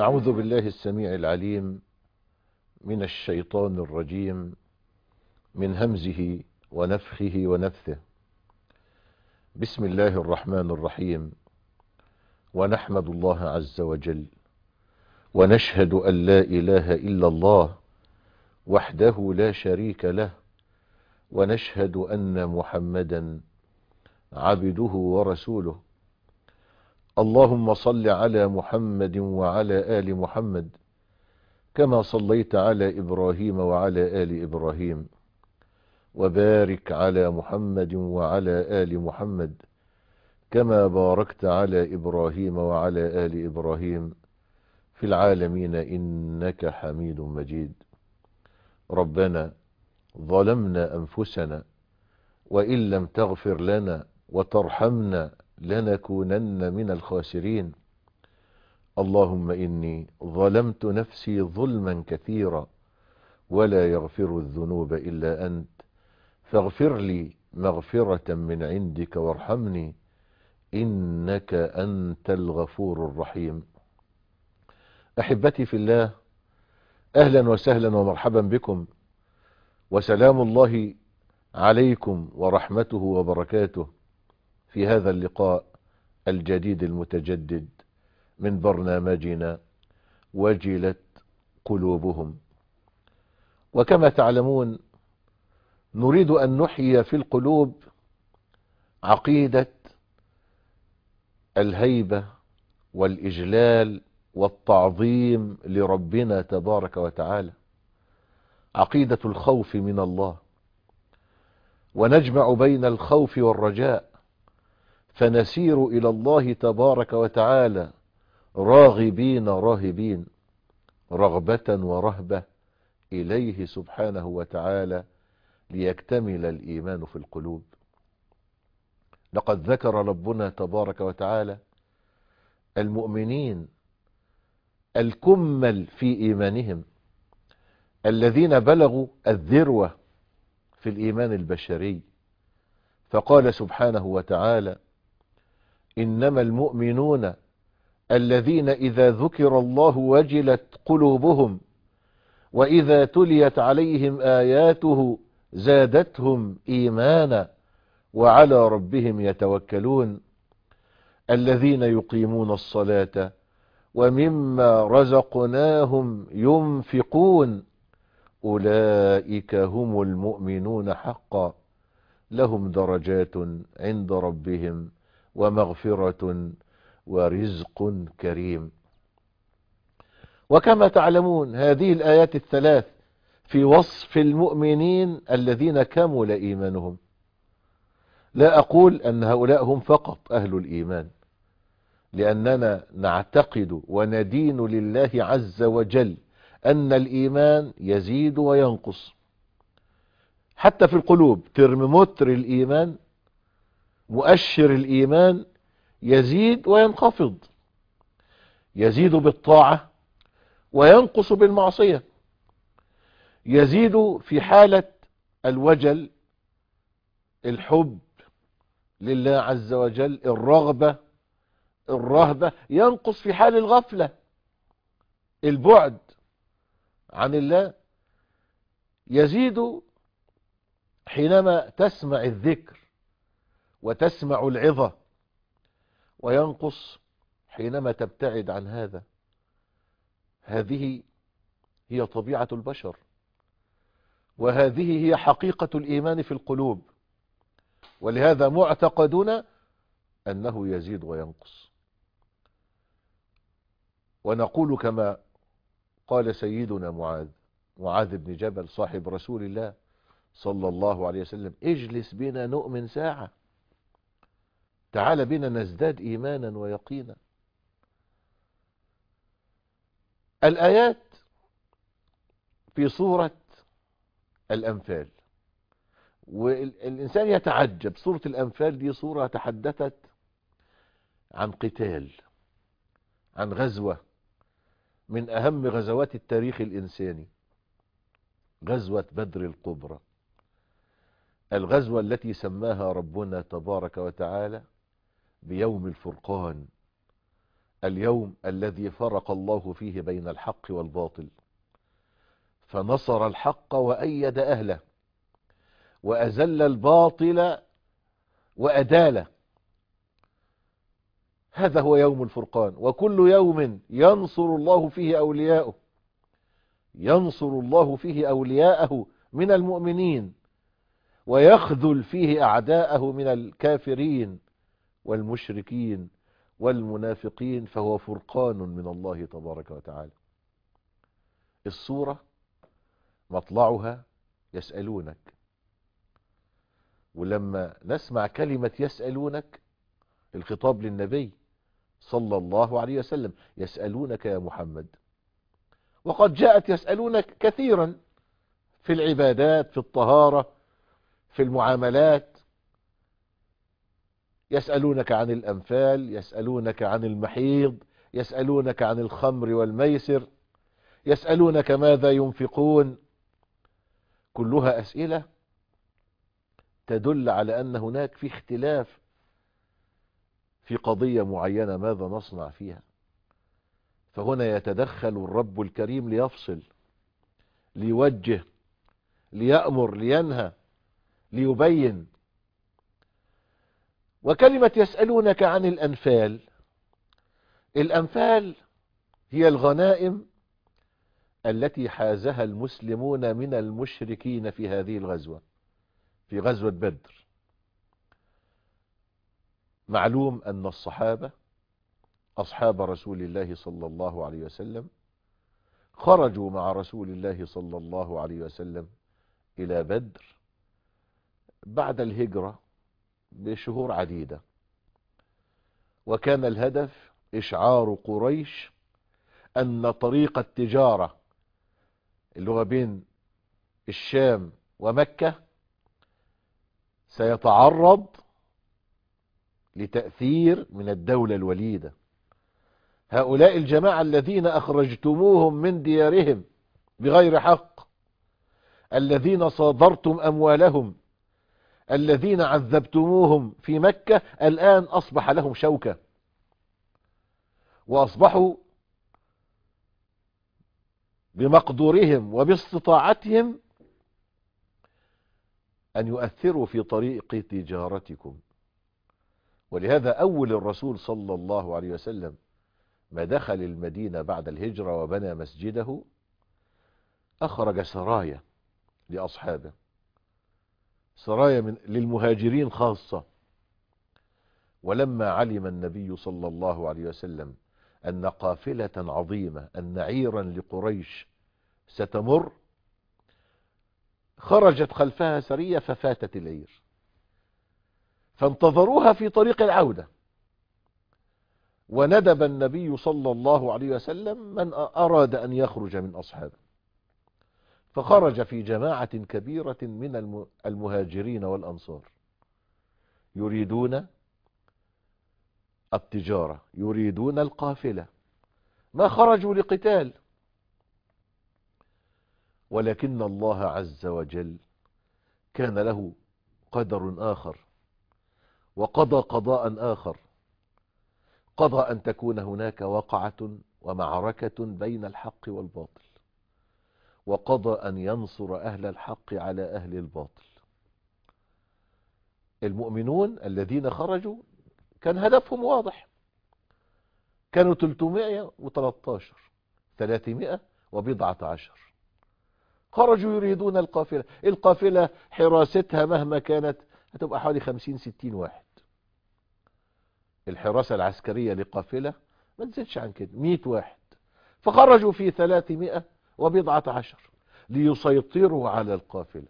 أعوذ بالله السميع العليم من الشيطان الرجيم من همزه ونفخه ونفثه. بسم الله الرحمن الرحيم. ونحمد الله عز وجل ونشهد أن لا إله إلا الله وحده لا شريك له، ونشهد أن محمدا عبده ورسوله. اللهم صل على محمد وعلى آل محمد كما صليت على إبراهيم وعلى آل إبراهيم، وبارك على محمد وعلى آل محمد كما باركت على إبراهيم وعلى آل إبراهيم في العالمين إنك حميد مجيد. ربنا ظلمنا أنفسنا وإن لم تغفر لنا وترحمنا لنكونن من الخاسرين. اللهم إني ظلمت نفسي ظلما كثيرا ولا يغفر الذنوب إلا أنت، فاغفر لي مغفرة من عندك وارحمني إنك أنت الغفور الرحيم. أحبتي في الله، أهلا وسهلا ومرحبا بكم، وسلام الله عليكم ورحمته وبركاته في هذا اللقاء الجديد المتجدد من برنامجنا وجلت قلوبهم. وكما تعلمون نريد أن نحيي في القلوب عقيدة الهيبة والإجلال والتعظيم لربنا تبارك وتعالى، عقيدة الخوف من الله، ونجمع بين الخوف والرجاء، فنسير إلى الله تبارك وتعالى راغبين راهبين، رغبة ورهبة إليه سبحانه وتعالى ليكتمل الإيمان في القلوب. لقد ذكر ربنا تبارك وتعالى المؤمنين الكمل في إيمانهم، الذين بلغوا الذروة في الإيمان البشري، فقال سبحانه وتعالى: إنما المؤمنون الذين إذا ذكر الله وجلت قلوبهم وإذا تليت عليهم آياته زادتهم إيمانا وعلى ربهم يتوكلون، الذين يقيمون الصلاة ومما رزقناهم ينفقون، أولئك هم المؤمنون حقا، لهم درجات عند ربهم ومغفرة ورزق كريم. وكما تعلمون هذه الآيات الثلاث في وصف المؤمنين الذين كمل إيمانهم. لا أقول أن هؤلاء هم فقط أهل الإيمان، لأننا نعتقد وندين لله عز وجل أن الإيمان يزيد وينقص، حتى في القلوب ترمومتر الإيمان، مؤشر الإيمان يزيد وينخفض، يزيد بالطاعة وينقص بالمعصية، يزيد في حالة الوجل الحب لله عز وجل، الرغبة الرهبة، ينقص في حال الغفلة البعد عن الله، يزيد حينما تسمع الذكر وتسمع العظة، وينقص حينما تبتعد عن هذا. هذه هي طبيعة البشر، وهذه هي حقيقة الإيمان في القلوب، ولهذا معتقدنا أنه يزيد وينقص. ونقول كما قال سيدنا معاذ بن جبل صاحب رسول الله صلى الله عليه وسلم: اجلس بنا نؤمن ساعة، تعال بنا نزداد إيمانا ويقينا. الآيات في سورة الأنفال، والإنسان يتعجب، سورة الأنفال دي سورة تحدثت عن قتال، عن غزوة من أهم غزوات التاريخ الإنساني، غزوة بدر الكبرى، الغزوة التي سماها ربنا تبارك وتعالى بيوم الفرقان، اليوم الذي فرق الله فيه بين الحق والباطل، فنصر الحق وأيد أهله، وأذل الباطل وأداله. هذا هو يوم الفرقان. وكل يوم ينصر الله فيه أولياءه، ينصر الله فيه أولياءه من المؤمنين، ويخذل فيه أعداءه من الكافرين والمشركين والمنافقين، فهو فرقان من الله تبارك وتعالى. السورة مطلعها يسألونك، ولما نسمع كلمة يسألونك الخطاب للنبي صلى الله عليه وسلم، يسألونك يا محمد. وقد جاءت يسألونك كثيرا في العبادات، في الطهارة، في المعاملات. يسألونك عن الأنفال، يسألونك عن المحيض، يسألونك عن الخمر والميسر، يسألونك ماذا ينفقون. كلها أسئلة تدل على أن هناك في اختلاف في قضية معينة، ماذا نصنع فيها. فهنا يتدخل الرب الكريم ليفصل، ليوجه، ليأمر، لينهى، ليبين. وكلمة يسألونك عن الأنفال، الأنفال هي الغنائم التي حازها المسلمون من المشركين في هذه الغزوة، في غزوة بدر. معلوم أن الصحابة أصحاب رسول الله صلى الله عليه وسلم خرجوا مع رسول الله صلى الله عليه وسلم إلى بدر بعد الهجرة بشهور عديدة، وكان الهدف إشعار قريش أن طريق التجارة اللي هو بين الشام ومكة سيتعرض لتأثير من الدولة الوليدة. هؤلاء الجماعة الذين أخرجتموهم من ديارهم بغير حق، الذين صادرتم أموالهم، الذين عذبتموهم في مكة، الآن أصبح لهم شوكة، وأصبحوا بمقدورهم وباستطاعتهم أن يؤثروا في طريق تجارتكم. ولهذا أول الرسول صلى الله عليه وسلم ما دخل المدينة بعد الهجرة وبنى مسجده، أخرج سرايا لأصحابه، سرايا للمهاجرين خاصة. ولما علم النبي صلى الله عليه وسلم أن قافلة عظيمة، أن عيرا لقريش ستمر، خرجت خلفها سرية ففاتت العير، فانتظروها في طريق العودة. وندب النبي صلى الله عليه وسلم من أراد أن يخرج من أصحابه، فخرج في جماعة كبيرة من المهاجرين والأنصار يريدون التجارة، يريدون القافلة، ما خرجوا لقتال. ولكن الله عز وجل كان له قدر آخر، وقضى قضاء آخر، قضى أن تكون هناك وقعة ومعركة بين الحق والباطل، وقضى أن ينصر أهل الحق على أهل الباطل. المؤمنون الذين خرجوا كان هدفهم واضح، كانوا 313 300 وبضعة عشر، خرجوا يريدون القافلة. القافلة حراستها مهما كانت هتبقى حوالي 50-60 واحد. الحراسة العسكرية لقافلة ما تزيدش عن كده 100 واحد، فخرجوا في 300 وبضعة عشر ليسيطروا على القافلة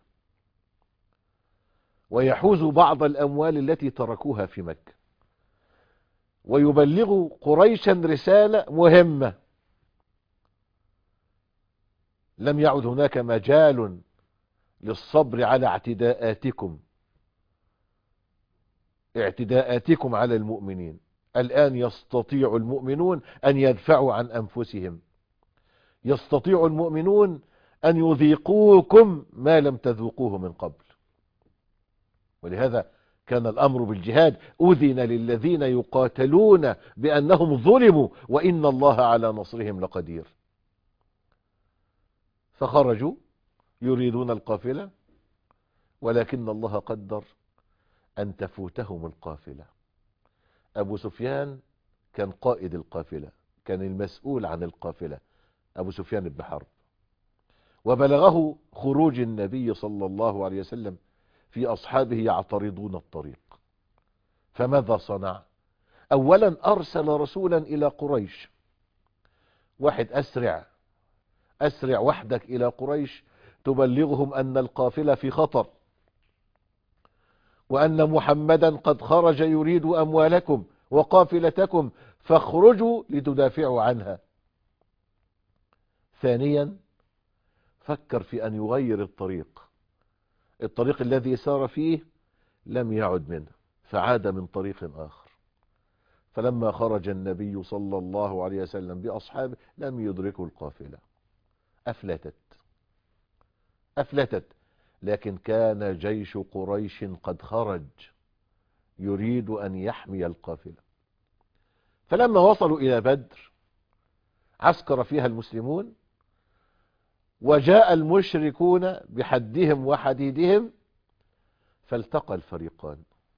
ويحوزوا بعض الأموال التي تركوها في مكة، ويبلغوا قريشا رسالة مهمة. لم يعد هناك مجال للصبر على اعتداءاتكم على المؤمنين. الآن يستطيع المؤمنون أن يدفعوا عن أنفسهم، يستطيع المؤمنون أن يذيقوكم ما لم تذوقوه من قبل. ولهذا كان الأمر بالجهاد، أذن للذين يقاتلون بأنهم ظلموا وإن الله على نصرهم لقدير. فخرجوا يريدون القافلة، ولكن الله قدر أن تفوتهم القافلة. أبو سفيان كان قائد القافلة، كان المسؤول عن القافلة، أبو سفيان بن حرب. وبلغه خروج النبي صلى الله عليه وسلم في أصحابه يعترضون الطريق. فماذا صنع؟ أولا أرسل رسولا إلى قريش، واحد أسرع وحدك إلى قريش تبلغهم أن القافلة في خطر، وأن محمدا قد خرج يريد أموالكم وقافلتكم، فاخرجوا لتدافعوا عنها. ثانيا فكر في أن يغير الطريق الذي سار فيه لم يعد منه، فعاد من طريق آخر. فلما خرج النبي صلى الله عليه وسلم بأصحابه لم يدركوا القافلة، أفلتت. لكن كان جيش قريش قد خرج يريد أن يحمي القافلة. فلما وصلوا إلى بدر عسكر فيها المسلمون، وجاء المشركون بحدهم وحديدهم، فالتقى الفريقان.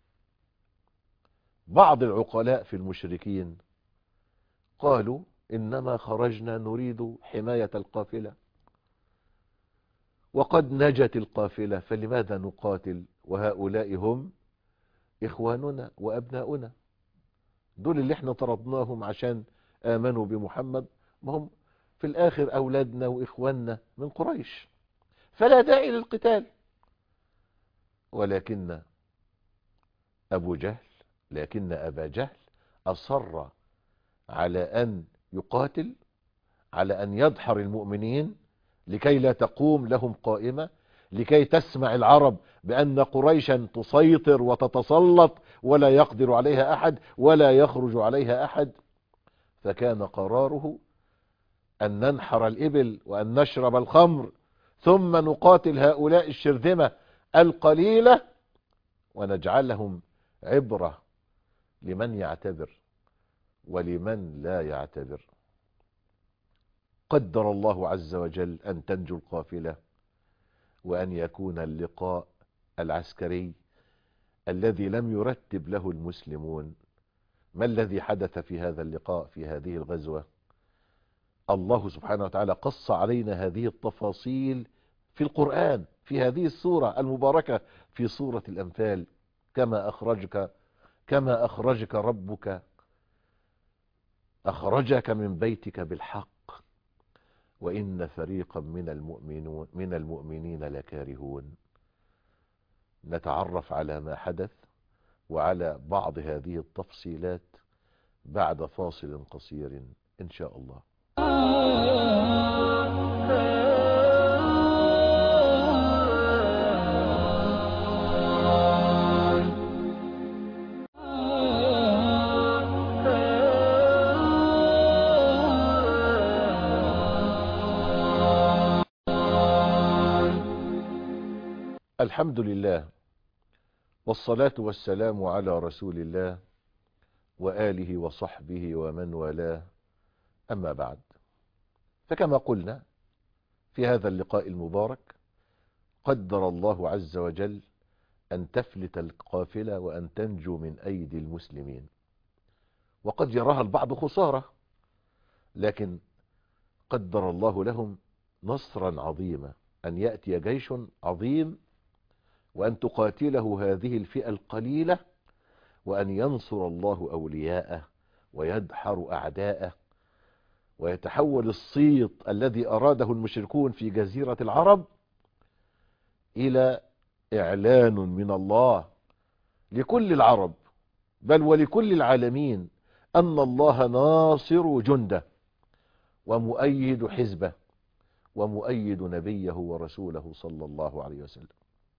بعض العقلاء في المشركين قالوا إنما خرجنا نريد حماية القافلة، وقد نجت القافلة، فلماذا نقاتل وهؤلاء هم إخواننا وأبناؤنا، دول اللي احنا طردناهم عشان آمنوا بمحمد، ما هم في الآخر أولادنا وإخواننا من قريش، فلا داعي للقتال. ولكن أبا جهل أصر على أن يقاتل، على أن يدحر المؤمنين لكي لا تقوم لهم قائمة، لكي تسمع العرب بأن قريشا تسيطر وتتسلط ولا يقدر عليها أحد ولا يخرج عليها أحد. فكان قراره أن ننحر الإبل وأن نشرب الخمر، ثم نقاتل هؤلاء الشرذمة القليلة ونجعلهم عبرة لمن يعتبر ولمن لا يعتبر. قدر الله عز وجل أن تنجو القافلة، وأن يكون اللقاء العسكري الذي لم يرتب له المسلمون. ما الذي حدث في هذا اللقاء، في هذه الغزوة؟ الله سبحانه وتعالى قص علينا هذه التفاصيل في القرآن، في هذه السورة المباركة، في سورة الأنفال. كما أخرجك ربك، أخرجك من بيتك بالحق وإن فريقا من المؤمنين لكارهون. نتعرف على ما حدث وعلى بعض هذه التفصيلات بعد فاصل قصير إن شاء الله. الحمد لله، والصلاة والسلام على رسول الله وآله وصحبه ومن والاه، أما بعد. فكما قلنا في هذا اللقاء المبارك، قدر الله عز وجل أن تفلت القافلة وأن تنجو من أيدي المسلمين، وقد يراها البعض خسارة، لكن قدر الله لهم نصرا عظيما، أن يأتي جيش عظيم وأن تقاتله هذه الفئة القليلة، وأن ينصر الله أولياءه ويدحر أعداءه، ويتحول الصيت الذي أراده المشركون في جزيرة العرب إلى إعلان من الله لكل العرب بل ولكل العالمين أن الله ناصر جنده ومؤيد حزبه ومؤيد نبيه ورسوله صلى الله عليه وسلم.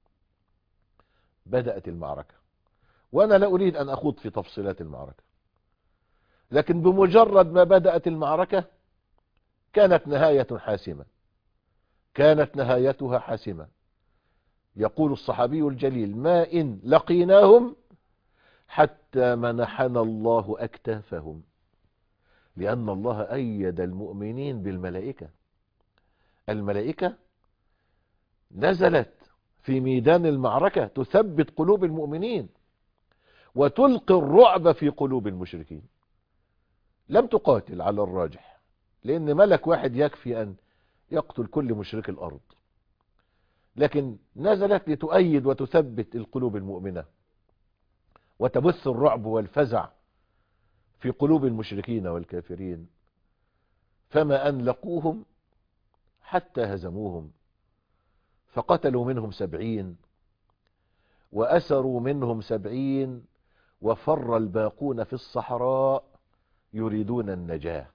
بدأت المعركة، وأنا لا أريد أن أخوض في تفصيلات المعركة، لكن بمجرد ما بدأت المعركة كانت نهايتها حاسمة. يقول الصحابي الجليل: ما إن لقيناهم حتى منحنا الله أكتافهم، لأن الله أيد المؤمنين بالملائكة. الملائكة نزلت في ميدان المعركة تثبت قلوب المؤمنين وتلقي الرعب في قلوب المشركين. لم تقاتل على الراجح، لأن ملك واحد يكفي أن يقتل كل مشرك الأرض، لكن نزلت لتؤيد وتثبت القلوب المؤمنة وتبث الرعب والفزع في قلوب المشركين والكافرين. فما أن لقوهم حتى هزموهم، فقتلوا منهم 70 وأسروا منهم 70، وفر الباقون في الصحراء يريدون النجاة.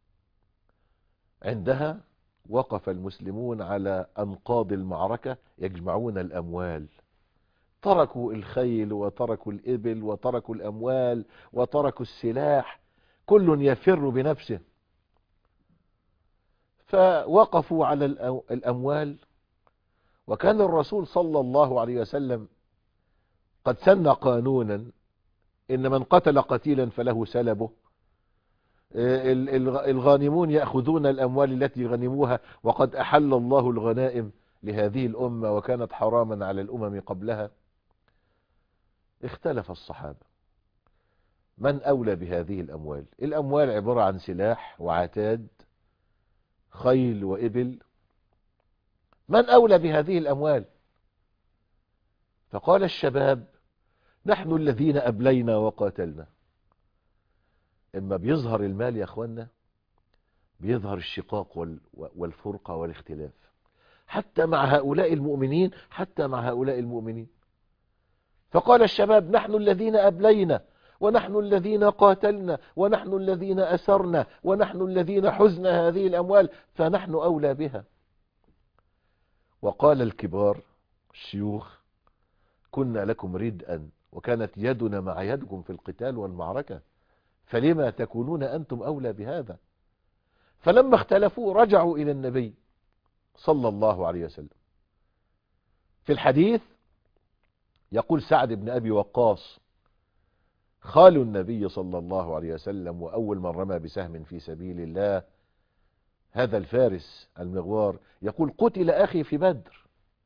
عندها وقف المسلمون على أنقاض المعركة يجمعون الأموال، تركوا الخيل وتركوا الإبل وتركوا الأموال وتركوا السلاح، كل يفر بنفسه. فوقفوا على الأموال. وكان الرسول صلى الله عليه وسلم قد سن قانونا: إن من قتل قتيلا فله سلبه، الغانمون يأخذون الأموال التي غنموها، وقد أحل الله الغنائم لهذه الأمة وكانت حراما على الأمم قبلها. اختلف الصحابة من أولى بهذه الأموال. الأموال عبارة عن سلاح وعتاد، خيل وإبل، من أولى بهذه الأموال؟ فقال الشباب: نحن الذين أبلينا وقاتلنا. إما بيظهر المال يا أخوانا بيظهر الشقاق والفرقة والاختلاف، حتى مع هؤلاء المؤمنين، حتى مع هؤلاء المؤمنين. فقال الشباب: نحن الذين أبلينا، ونحن الذين قاتلنا، ونحن الذين أسرنا، ونحن الذين حزنا هذه الأموال، فنحن أولى بها. وقال الكبار الشيوخ: كنا لكم ردءا، وكانت يدنا مع يدكم في القتال والمعركة، فلما تكونون أنتم أولى بهذا؟ فلما اختلفوا رجعوا إلى النبي صلى الله عليه وسلم. في الحديث يقول سعد بن أبي وقاص خال النبي صلى الله عليه وسلم، وأول من رمى بسهم في سبيل الله، هذا الفارس المغوار، يقول: قتل أخي في بدر،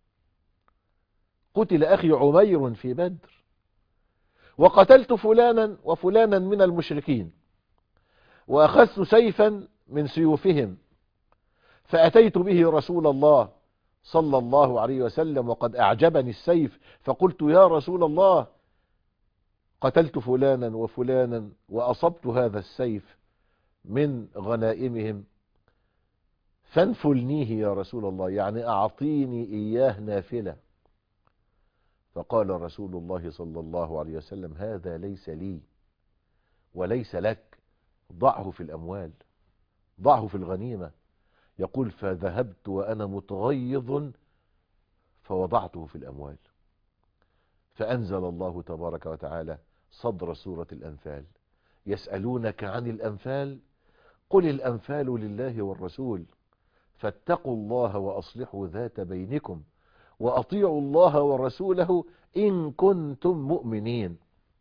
قتل أخي عمير في بدر، وقتلت فلانا وفلانا من المشركين، وأخذت سيفا من سيوفهم، فأتيت به رسول الله صلى الله عليه وسلم وقد أعجبني السيف، فقلت: يا رسول الله، قتلت فلانا وفلانا وأصبت هذا السيف من غنائمهم، فانفلنيه يا رسول الله، يعني أعطيني إياه نافلة. فقال رسول الله صلى الله عليه وسلم: هذا ليس لي وليس لك، ضعه في الأموال، ضعه في الغنيمة. يقول: فذهبت وأنا متغيظ فوضعته في الأموال. فأنزل الله تبارك وتعالى صدر سورة الأنفال: يسألونك عن الأنفال قل الأنفال لله والرسول، فاتقوا الله وأصلحوا ذات بينكم، وأطيعوا الله ورسوله إن كنتم مؤمنين.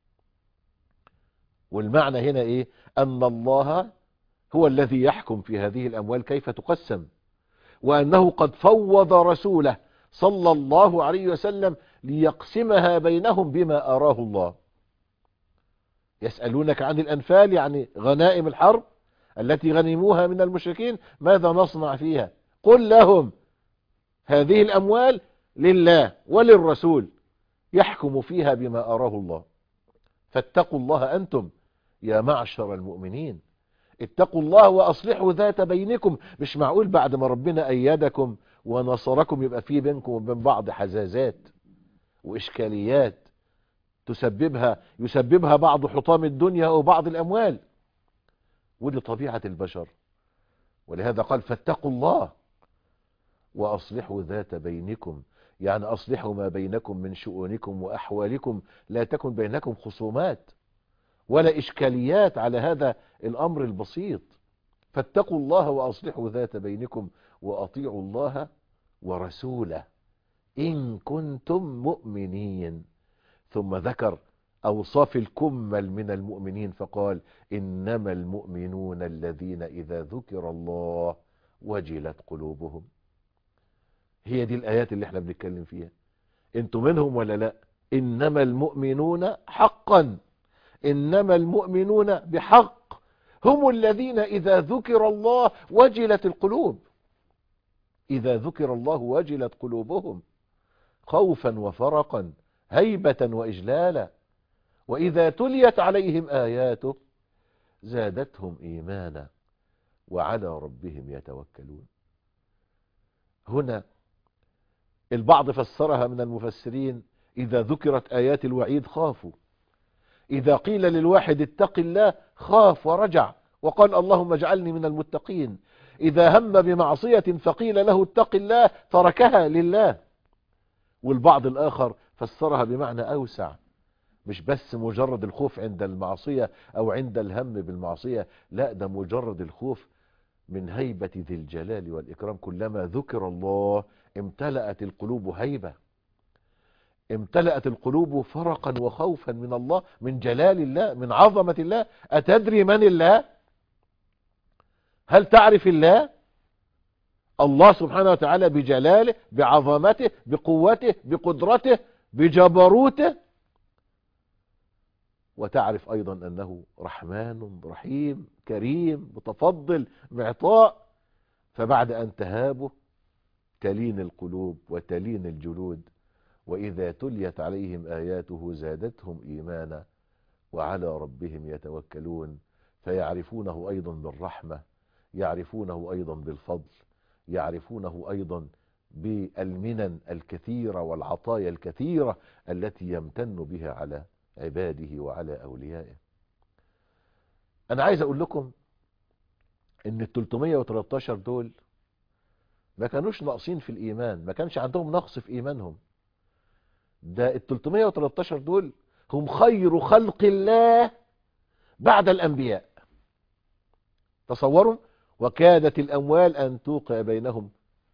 والمعنى هنا إيه؟ أن الله هو الذي يحكم في هذه الأموال كيف تقسم، وأنه قد فوض رسوله صلى الله عليه وسلم ليقسمها بينهم بما أراه الله. يسألونك عن الأنفال يعني غنائم الحرب التي غنموها من المشركين، ماذا نصنع فيها؟ قل لهم: هذه الأموال لله وللرسول، يحكم فيها بما أراه الله، فاتقوا الله أنتم يا معشر المؤمنين، اتقوا الله وأصلحوا ذات بينكم. مش معقول بعد ما ربنا أيدكم ونصركم يبقى في بينكم وبين بعض حزازات وإشكاليات يسببها بعض حطام الدنيا أو بعض الأموال. ودي طبيعة البشر. ولهذا قال: فاتقوا الله وأصلحوا ذات بينكم، يعني أصلحوا ما بينكم من شؤونكم وأحوالكم، لا تكن بينكم خصومات ولا إشكاليات على هذا الأمر البسيط. فاتقوا الله وأصلحوا ذات بينكم وأطيعوا الله ورسوله إن كنتم مؤمنين. ثم ذكر أوصاف الكمل من المؤمنين فقال إنما المؤمنون الذين إذا ذكر الله وجلت قلوبهم. هي دي الآيات اللي احنا بنتكلم فيها. انتم منهم ولا لا؟ إنما المؤمنون حقا، إنما المؤمنون بحق هم الذين إذا ذكر الله وجلت القلوب. إذا ذكر الله وجلت قلوبهم خوفا وفرقا، هيبة وإجلالا، وإذا تليت عليهم آياته زادتهم إيمانا وعلى ربهم يتوكلون. هنا البعض فسرها من المفسرين إذا ذكرت آيات الوعيد خافوا، إذا قيل للواحد اتق الله خاف ورجع وقال اللهم اجعلني من المتقين، إذا هم بمعصية فقيل له اتق الله تركها لله. والبعض الآخر فسرها بمعنى أوسع، مش بس مجرد الخوف عند المعصية أو عند الهم بالمعصية، لا، ده مجرد الخوف من هيبة ذي الجلال والإكرام. كلما ذكر الله امتلأت القلوب هيبة، امتلأت القلوب فرقا وخوفا من الله، من جلال الله، من عظمة الله. أتدري من الله؟ هل تعرف الله؟ الله سبحانه وتعالى بجلاله، بعظمته، بقوته، بقدرته، بجبروته. وتعرف أيضا أنه رحمن رحيم كريم متفضل معطاء. فبعد أن تهابه تلين القلوب وتلين الجلود، وإذا تليت عليهم آياته زادتهم إيمانا وعلى ربهم يتوكلون. فيعرفونه أيضا بالرحمة، يعرفونه أيضا بالفضل، يعرفونه أيضا بالمنن الكثيرة والعطايا الكثيرة التي يمتن بها على عباده وعلى أوليائه. أنا عايز أقول لكم إن 313 دول ما كانوش ناقصين في الإيمان، ما كانش عندهم نقص في إيمانهم. ده 313 دول هم خير خلق الله بعد الأنبياء. تصوروا، وكادت الأموال أن توقع بينهم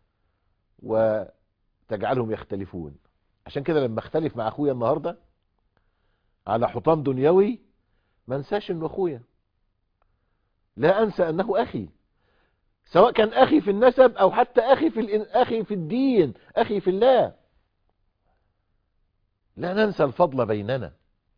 وتجعلهم يختلفون. عشان كده لما اختلف مع أخويا النهاردة على حطام دنيوي ما انساش انه أخويا، لا أنسى أنه أخي، سواء كان أخي في النسب أو حتى أخي في الدين، أخي في الله. لا ننسى الفضل بيننا.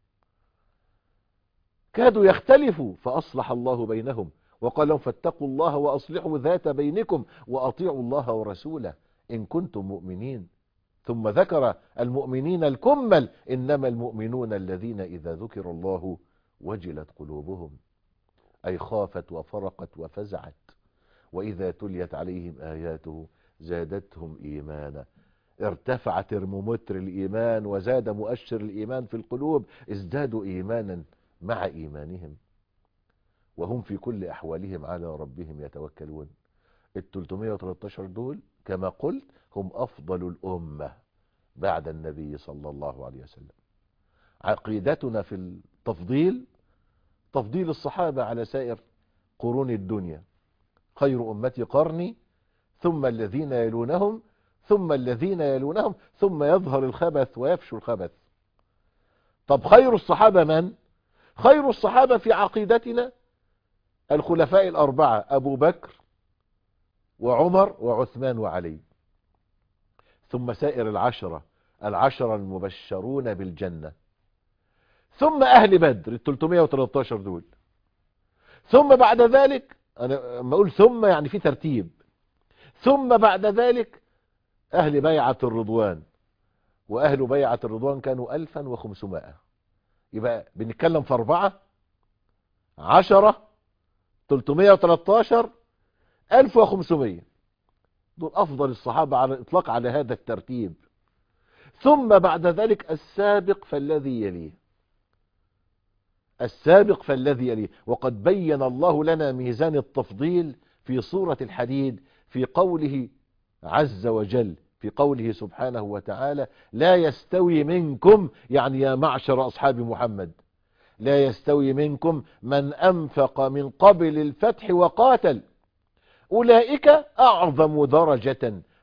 كادوا يختلفوا فأصلح الله بينهم وقال لهم فاتقوا الله وأصلحوا ذات بينكم وأطيعوا الله ورسوله إن كنتم مؤمنين. ثم ذكر المؤمنين الكمل إنما المؤمنون الذين إذا ذكر الله وجلت قلوبهم، أي خافت وفرقت وفزعت، وإذا تليت عليهم آياته زادتهم إيمانا. ارتفع ترمومتر الإيمان وزاد مؤشر الإيمان في القلوب، ازدادوا إيمانا مع إيمانهم، وهم في كل أحوالهم على ربهم يتوكلون. 313 دول كما قلت هم أفضل الأمة بعد النبي صلى الله عليه وسلم. عقيدتنا في التفضيل تفضيل الصحابة على سائر قرون الدنيا. خير أمتي قرني ثم الذين يلونهم ثم الذين يلونهم ثم يظهر الخبث ويفشو الخبث. طب خير الصحابة من؟ خير الصحابة في عقيدتنا الخلفاء الأربعة، أبو بكر وعمر وعثمان وعلي، ثم سائر العشرة المبشرون بالجنة، ثم أهل بدر 313 دول، ثم بعد ذلك، أنا لما أقول ثم يعني في ترتيب، ثم بعد ذلك أهل بيعة الرضوان، وأهل بيعة الرضوان كانوا 1500. يبقى بنتكلم في 4 10 313 1500. دول أفضل الصحابة على الإطلاق على هذا الترتيب. ثم بعد ذلك السابق فالذي يليه، السابق فالذي يليه. وقد بين الله لنا ميزان التفضيل في سورة الحديد في قوله عز وجل، في قوله سبحانه وتعالى لا يستوي منكم، يعني يا معشر أصحاب محمد، لا يستوي منكم من أنفق من قبل الفتح وقاتل أولئك أعظم درجة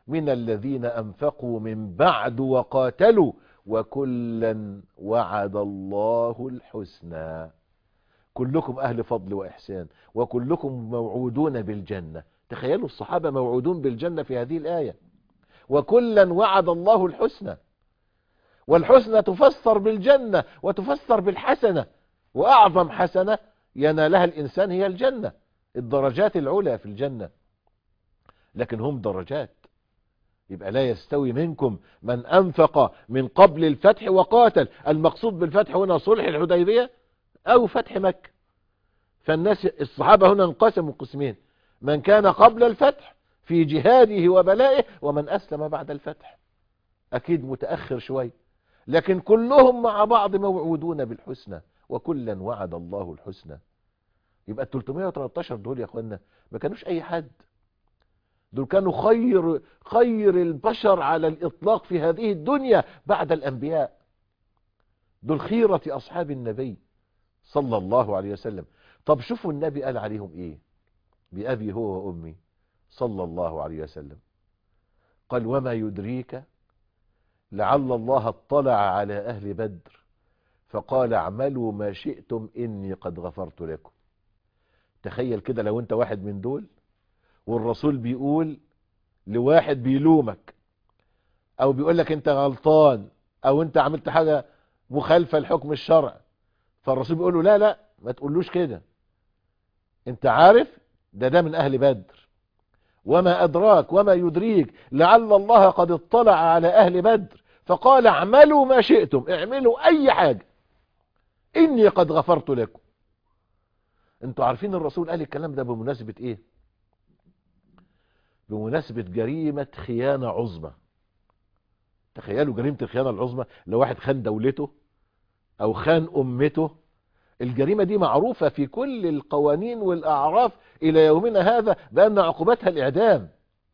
من الذين أنفقوا من بعد وقاتلوا وكلا وعد الله الحسنى. كلكم أهل فضل وإحسان وكلكم موعودون بالجنة. تخيلوا الصحابة موعودون بالجنة في هذه الآية، وكلا وعد الله الحسنى. والحسنى تفسر بالجنة وتفسر بالحسنة، وأعظم حسنة ينالها الإنسان هي الجنة، الدرجات العلى في الجنة. لكن هم درجات، يبقى لا يستوي منكم من أنفق من قبل الفتح وقاتل. المقصود بالفتح هنا صلح الحديبية أو فتح مكة. فالناس الصحابة هنا انقسموا قسمين: من كان قبل الفتح في جهاده وبلائه، ومن أسلم بعد الفتح، أكيد متأخر شوي، لكن كلهم مع بعض موعودون بالحسنى، وكلا وعد الله الحسنى. يبقى 313 دول يا اخوانا ما كانوش اي حد، دول كانوا خير البشر على الاطلاق في هذه الدنيا بعد الانبياء. دول خيرة اصحاب النبي صلى الله عليه وسلم. طب شوفوا النبي قال عليهم ايه، بأبي هو وأمي صلى الله عليه وسلم. قال: وما يدريك لعل الله اطلع على أهل بدر فقال اعملوا ما شئتم إني قد غفرت لكم. تخيل كده لو انت واحد من دول والرسول بيقول لواحد بيلومك او بيقول لك انت غلطان او انت عملت حاجة مخالفة لحكم الشرع، فالرسول بيقول له لا لا ما تقولوش كده، انت عارف ده من اهل بدر. وما ادراك وما يدريك لعل الله قد اطلع على اهل بدر فقال اعملوا ما شئتم، اعملوا اي حاجة اني قد غفرت لكم. انتوا عارفين الرسول قال الكلام ده بمناسبة ايه؟ بمناسبة جريمة خيانة عظمى. تخيلوا جريمة الخيانة العظمى، لو واحد خان دولته او خان امته. الجريمة دي معروفة في كل القوانين والاعراف الى يومنا هذا بان عقوبتها الاعدام.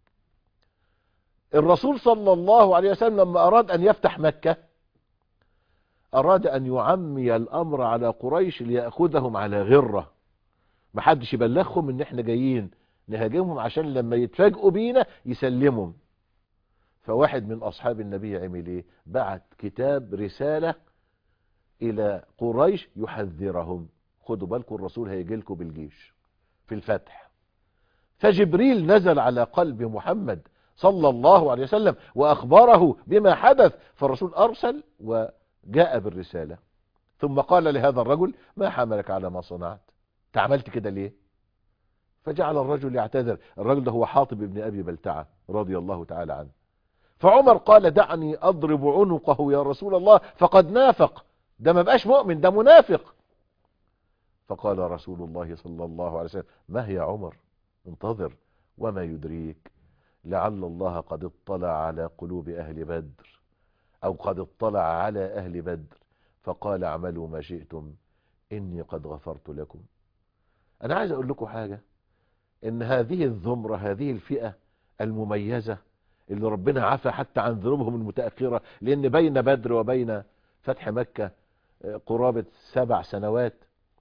الرسول صلى الله عليه وسلم لما اراد ان يفتح مكة اراد ان يعمي الامر على قريش ليأخذهم على غرة، محدش يبلغهم ان احنا جايين نهاجمهم عشان لما يتفاجئوا بينا يسلمهم. فواحد من اصحاب النبي عمل ايه؟ بعت كتاب رسالة الى قريش يحذرهم: خدوا بالكم الرسول هيجي لكم بالجيش في الفتح. فجبريل نزل على قلب محمد صلى الله عليه وسلم واخبره بما حدث، فالرسول ارسل وجاء بالرسالة، ثم قال لهذا الرجل: ما حملك على ما صنعت؟ انت عملت كده ليه؟ فجعل الرجل يعتذر. الرجل ده هو حاطب بن ابي بلتعة رضي الله تعالى عنه. فعمر قال: دعني اضرب عنقه يا رسول الله فقد نافق، ده ما بقاش مؤمن، ده منافق. فقال رسول الله صلى الله عليه وسلم: ما هي عمر، انتظر، وما يدريك لعل الله قد اطلع على قلوب اهل بدر او قد اطلع على اهل بدر فقال اعملوا ما شئتم اني قد غفرت لكم. انا عايز اقول لكم حاجة، ان هذه الزمرة، هذه الفئة المميزة اللي ربنا عفى حتى عن ذنوبهم المتأخرة، لان بين بدر وبين فتح مكة قرابة 7 سنوات،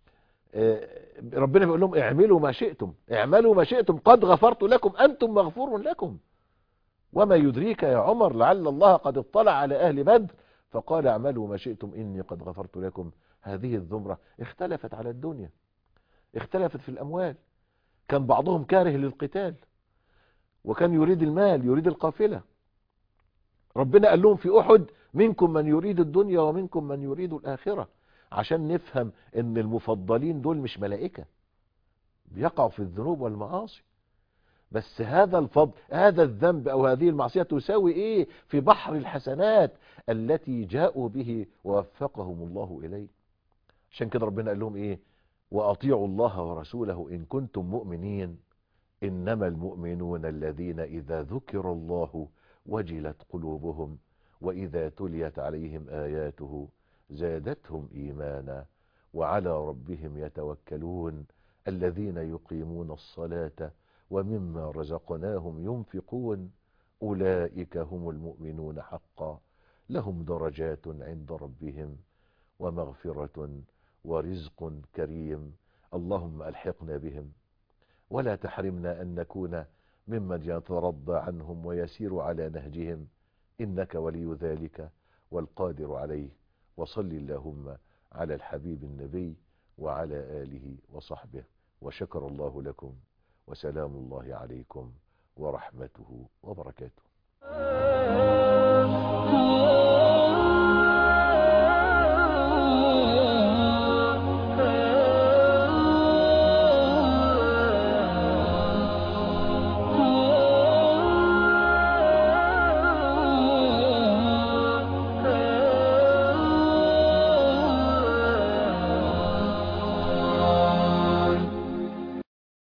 ربنا بيقول لهم اعملوا ما شئتم، اعملوا ما شئتم قد غفرت لكم انتم مغفور لكم. وما يدريك يا عمر لعل الله قد اطلع على اهل بدر فقال اعملوا ما شئتم اني قد غفرت لكم. هذه الزمرة اختلفت على الدنيا، اختلفت في الاموال، كان بعضهم كاره للقتال وكان يريد المال، يريد القافلة. ربنا قال لهم في احد: منكم من يريد الدنيا ومنكم من يريد الاخرة، عشان نفهم ان المفضلين دول مش ملائكة بيقعوا في الذنوب والمعاصي، بس هذا الفضل، هذا الذنب او هذه المعصية تساوي ايه في بحر الحسنات التي جاءوا به ووفقهم الله اليه. عشان كده ربنا قال لهم ايه: واطيعوا الله ورسوله ان كنتم مؤمنين انما المؤمنون الذين اذا ذكر الله وجلت قلوبهم واذا تليت عليهم اياته زادتهم ايمانا وعلى ربهم يتوكلون الذين يقيمون الصلاة ومما رزقناهم ينفقون اولئك هم المؤمنون حقا لهم درجات عند ربهم ومغفرة ورزق كريم. اللهم ألحقنا بهم ولا تحرمنا أن نكون ممن يترضى عنهم ويسير على نهجهم، إنك ولي ذلك والقادر عليه. وصل اللهم على الحبيب النبي وعلى آله وصحبه، وشكر الله لكم، وسلام الله عليكم ورحمته وبركاته.